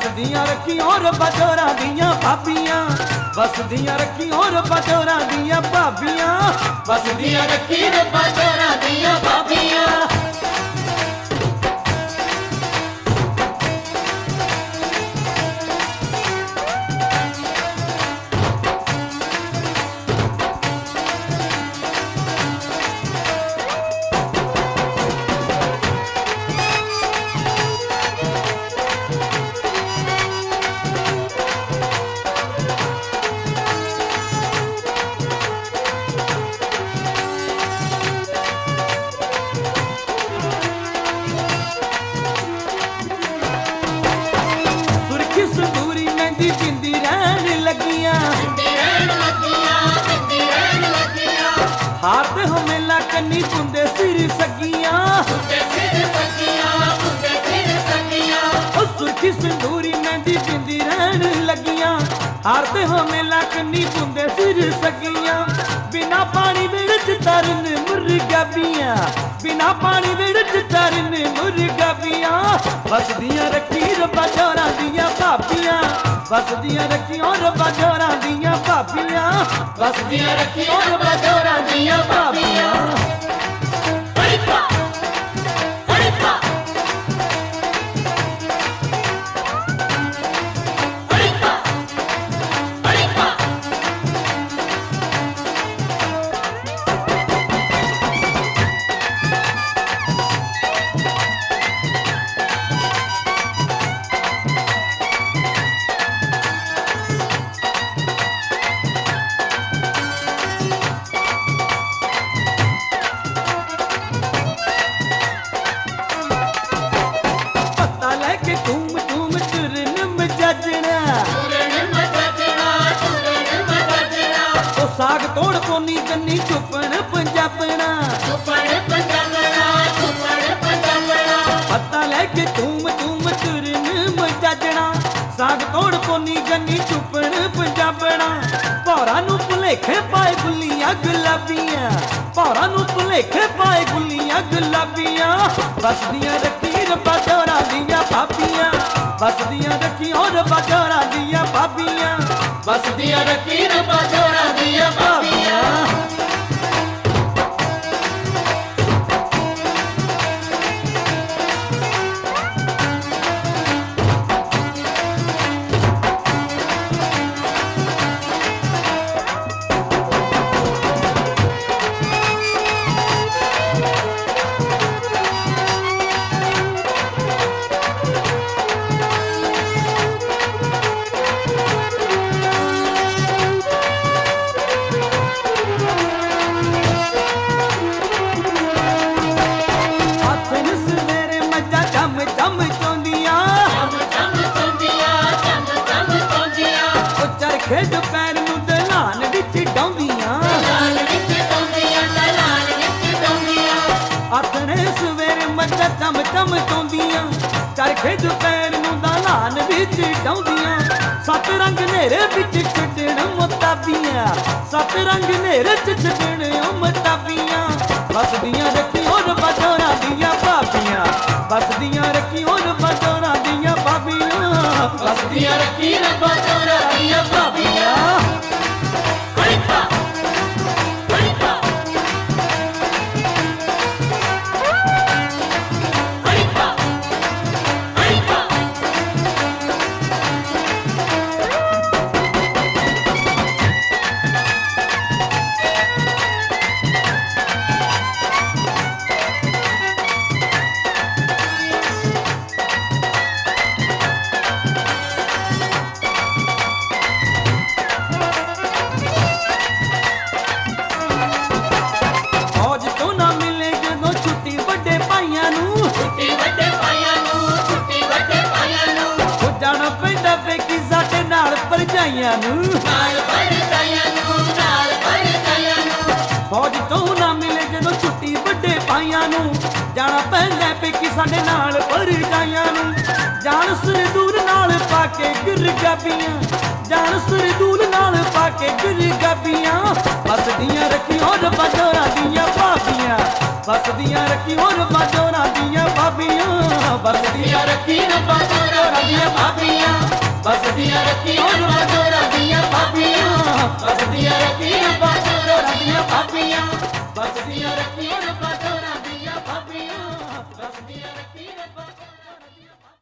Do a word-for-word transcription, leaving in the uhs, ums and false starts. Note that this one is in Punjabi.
ਵਸਦੀਆਂ ਰੱਖੀਆਂ ਰੱਬਾ ਜੋਰਾਂ ਦੀਆਂ ਭਾਬੀਆਂ, ਵਸਦੀਆਂ ਰੱਖੀਆਂ ਰੱਬਾ ਜੋਰਾਂ ਦੀਆਂ ਭਾਬੀਆਂ, ਵਸਦੀਆਂ ਰੱਖੀ ਰੱਬਾ ਜੋਰਾਂ ਦੀਆਂ ਭਾਬੀਆਂ। ਸੰਦੂਰੀ ਮਹਿੰਦੀ ਪਿੰਦੀ ਰਹਿਣ ਲੱਗੀਆਂ, ਪਿੰਦੀ ਰਹਿਣ ਲੱਗੀਆਂ, ਪਿੰਦੀ ਰਹਿਣ ਲੱਗੀਆਂ। ਹਾਰ ਤੇ ਹਮੇਲਾ ਕੰਨੀ ਪੁੰਦੇ ਸਿਰ ਸੱਗੀਆਂ, ਪੁੰਦੇ ਸਿਰ ਸੱਗੀਆਂ, ਪੁੰਦੇ ਸਿਰ ਸੱਗੀਆਂ। ਉਹ ਸੁਰਖੀ ਸੰਦੂਰੀ ਮਹਿੰਦੀ ਪਿੰਦੀ ਰਹਿਣ ਲੱਗੀਆਂ, ਹਾਰ ਤੇ ਹਮੇਲਾ ਕੰਨੀ ਪੁੰਦੇ ਸਿਰ ਸੱਗੀਆਂ। ਬਿਨਾ ਪਾਣੀ ਵਿੱਚ ਤਰਨ ਮੁਰਗਾ ਬੀਆਂ, ਬਿਨਾ ਪਾਣੀ ਵਿੱਚ ਤਰਨ ਮੁਰਗਾ ਬੀਆਂ। ਵਸਦੀਆਂ ਰੱਖੀ ਰੱਬਾ ਜੋਰਾਂ ਦੀਆਂ ਭਾਬੀਆਂ, ਵਸਦੀਆਂ ਰੱਖੀਆਂ ਰੱਬਾ ਜੋਰਾਂ ਦੀਆਂ ਭਾਬੀਆਂ, ਵਸਦੀਆਂ ਰੱਖੀ ਰੱਬਾ ਜੋਰਾਂ ਦੀਆਂ ਭਾਬੀਆਂ। ਹੜਪਾ ਹੜਪਾ ਹੜਪਾ ਹੜਪਾ। ਪੱਤਾ ਲੈ ਕੇ ਧੂਮ ਧੂਮ ਤੁਰਨ ਮਜਾਜਣਾ, ਤੁਰਨ ਮਜਾਜਣਾ, ਤੁਰਨ ਮਜਾਜਣਾ। ਉਹ ਸਾਗ ਤੋੜ ਕੋਨੀ ਕੰਨੀ ਚੁੱਪਣ ਪੰਜਾਬਣਾ, ਚੁੱਪਣ ਪੰਜਾਬਣਾ, ਚੁੱਪਣ ਪੰਜਾਬਣਾ। ਪੱਤਾ ਲੈ ਕੇ ਧੂਮ ਧੂਮ ਤੁਰਨ ਮਜਾਜਣਾ, ਸਾਗ ਤੋੜ ਕੋਨੀ ਕੰਨੀ ਚੁੱਪਣ ਪੰਜਾਬਣਾ। ਭੌਰਾਂ ਨੂੰ ਭੁਲੇਖੇ ਪਾਏ ਗੁੱਲੀਆਂ ਗੁਲਾਬੀਆਂ, ਭੌਰਾਂ ਨੂੰ ਭੁਲੇਖੇ ਪਾਏ ਗੁੱਲੀਆਂ ਗੁਲਾਬੀਆਂ। ਵਸਦੀਆਂ ਰੱਖੀ ਰੱਬਾ ਜੋਰਾਂ ਦੀਆਂ ਭਾਬੀਆਂ, ਵਸਦੀਆਂ ਰੱਖੀਆਂ ਰੱਬਾ ਜੋਰਾਂ ਦੀਆਂ ਭਾਬੀਆਂ, ਵਸਦੀਆਂ ਰੱਖੀ ਰੱਬਾ ਜੋਰਾਂ ਦੀਆਂ ਭਾਬੀਆਂ। ਹੱਥ ਨੂੰ ਸਵੇਰੇ ਮੱਝਾਂ ਚਮ ਚਮ ਚੋਂਦੀਆਂ, ਚਮ ਚਮ ਚੰਦੀਆਂ, ਚਮ ਚਮ ਚੰਦੀਆਂ। ਉਹ ਚਰਖੇ ਦੁਪਹਿਰ ਨੂੰ ਦਲਾਨ ਵਿੱਚ ਡਾਉਂਦੀਆਂ, ਲਾਲ ਵਿੱਚ ਡੋਂਦੀਆਂ, ਲਾਲ ਵਿੱਚ ਡੋਂਦੀਆਂ। ਹੱਥ ਨੇ ਸਵੇਰੇ ਮੱਝਾਂ ਚਮ ਚਮ ਚੋਂਦੀਆਂ, ਚਰਖੇ ਦੁਪਹਿਰ ਨੂੰ ਦਲਾਨ ਵਿੱਚ ਡਾਉਂਦੀਆਂ। ਸੱਤ ਰੰਗ ਨੇਰੇ ਵਿੱਚ ਛੱਡਣ ਮੁਤਾਬੀਆਂ, ਸੱਤ ਰੰਗ ਨੇਰੇ ਚ ਛੱਡਣ ਮੁਤਾਬੀਆਂ। ਵਸਦੀਆਂ ਰੱਖੀਆਂ ਰੱਬਾ ਜੋਰਾਂ ਦੀਆਂ ਭਾਬੀਆਂ, ਵਸਦੀਆਂ ਰੱਖੀਆਂ ਰੱਬਾ ਜੋਰਾਂ ਦੀਆਂ ਭਾਬੀਆਂ, ਵਸਦੀਆਂ ਰੱਖੀ ਰੱਬਾ ਜੋਰਾਂ ਦੀਆਂ ਭਾਬੀਆਂ। ਹੜਪਾ ਹੜਪਾ ਹੜਪਾ ਹੜਪਾ। ਫੌਜ ਤੋਂ ਨਾ ਮਿਲੇ ਜਦੋਂ ਛੁੱਟੀ ਵੱਡੇ ਭਾਈਆਂ ਨੂੰ, ਛੁੱਟੀ ਵੱਡੇ ਭਾਈਆਂ ਨੂੰ, ਛੁੱਟੀ ਵੱਡੇ ਭਾਈਆਂ ਨੂੰ। ਉਹ ਜਾਣਾ ਪੈਂਦਾ ਵੇਖੀ ਸਾਡੇ ਨਾਲ ਭਰਜਾਈਆਂ ਨੂੰ। ਨਾਲ ਭਰਜਾਈਆਂ ਨੂੰ, ਨਾਲ ਭਰਜਾਈਆਂ ਨੂੰ। ਫੌਜ ਤੋਂ ਨਾ ਮਿਲੇ ਜਦੋਂ ਛੁੱਟੀ ਵੱਡੇ ਭਾਈਆਂ ਨੂੰ, ਜਾਣਾ ਪੈਂਦਾ ਵੇਖੀ ਸਾਡੇ ਨਾਲ ਭਰਜਾਈਆਂ ਨੂੰ। ਜਾਨ ਸਰਦੂਰ ਨਾਲ ਪਾ ਕੇ ਗੁਰਗਾਬੀਆਂ, ਜਾਨ ਸਰਦੂਰ ਨਾਲ ਪਾ ਕੇ ਗੁਰਗਾਬੀਆਂ। ਵਸਦੀਆਂ ਰੱਖੀਆਂ ਰੱਬਾ ਜੋਰਾਂ ਦੀਆਂ ਭਾਬੀਆਂ, ਵਸਦੀਆਂ ਰੱਖੀਆਂ ਰੱਬਾ ਜੋਰਾਂ ਦੀਆਂ ਭਾਬੀਆਂ, ਵਸਦੀਆਂ ਰੱਖੀ ਰੱਬਾ ਜੋਰਾਂ ਦੀਆਂ ਭਾਬੀਆਂ। ਦੀਆਂ ਰੱਖੀ ਰੱਬਾ